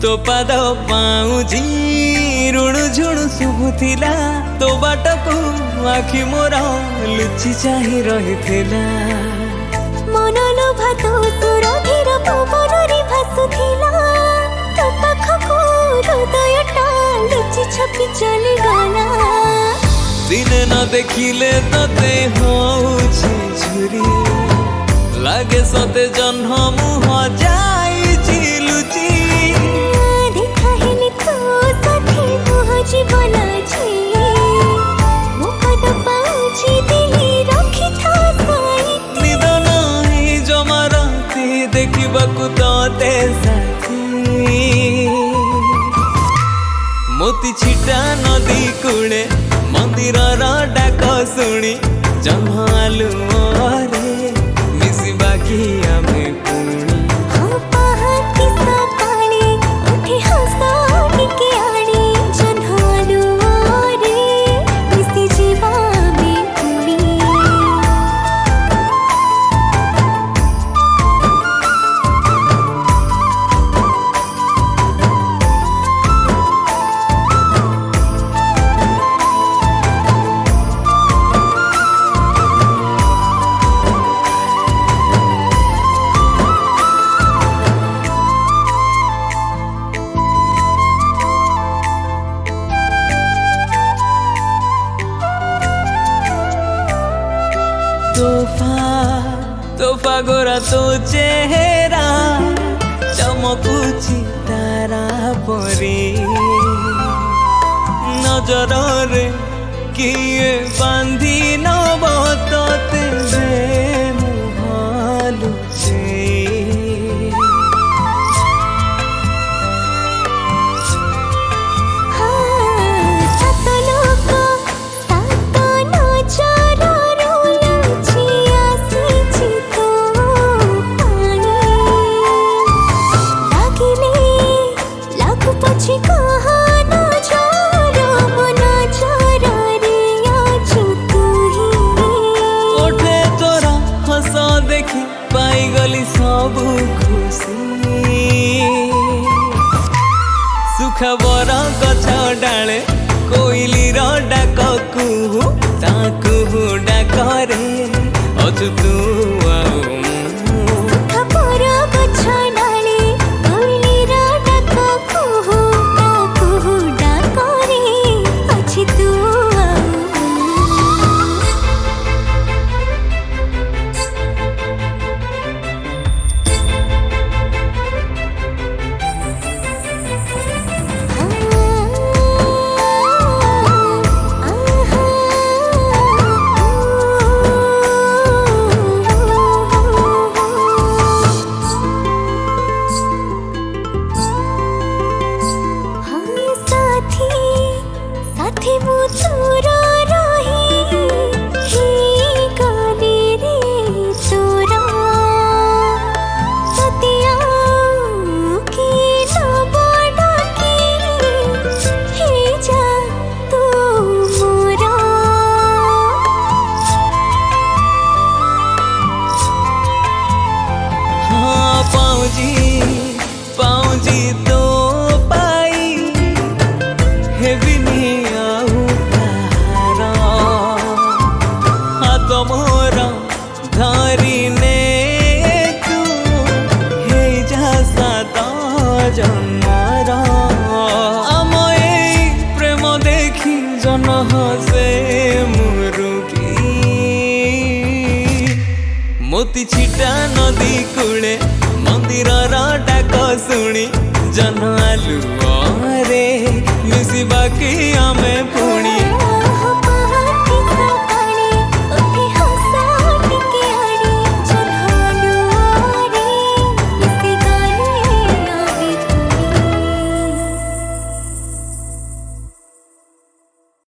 तो पाद पाऊजी ऋणु झुणु शुभुथिला तो बाट को आखि मोर लुचि चाहि रहिथिला मन लोभा तो सुर धीर पवन रे भासुथिला तो पाखको हृदयटा लुचि छपि चली गला दिने न देखिले तते होउछि झुरी लागे सते जन्म मुह जाइछि लुचि देखाहिनी तो साथी मोह जीवन छी मुकद पाउछि दिली रखि था साई निद नाही जमा राति देखिबाकु तते साथी मोती छिटा नदी कूले मंदिर डाक शुणी जमालु मोरे मिसिबा कि आमे पुणी हाँ पहाती सा पानी उठे हंसा के आनी जन्हालु मोरे मिसी जीवा में पुणी तोहफा गोरा तो चेहरा चमकुची तारा परी नजर रे किए बांधी नब तोते मुहालुचे सब खुशी सुख बर गछ डाले कोइली डाक कुहू ताकू डाकरे अछु तू सुख बर गछ डाले कोइली डाक कुहू ताकू डाकरे अछु तू साथी मु तोर रही ही गली रे तोरा सतिया की न बड़ा की हे जा तू मोरा हाँ पाऊजी तो पाई हेबिनी मोर धरी ने तू हे जा सात जन्मर आम ए प्रेम देखी जन हसे मुरुकी मोती छिटा नदी कूले मंदिर डाक शुणी जन्हालु रे मिसिबा कि आमे पुणी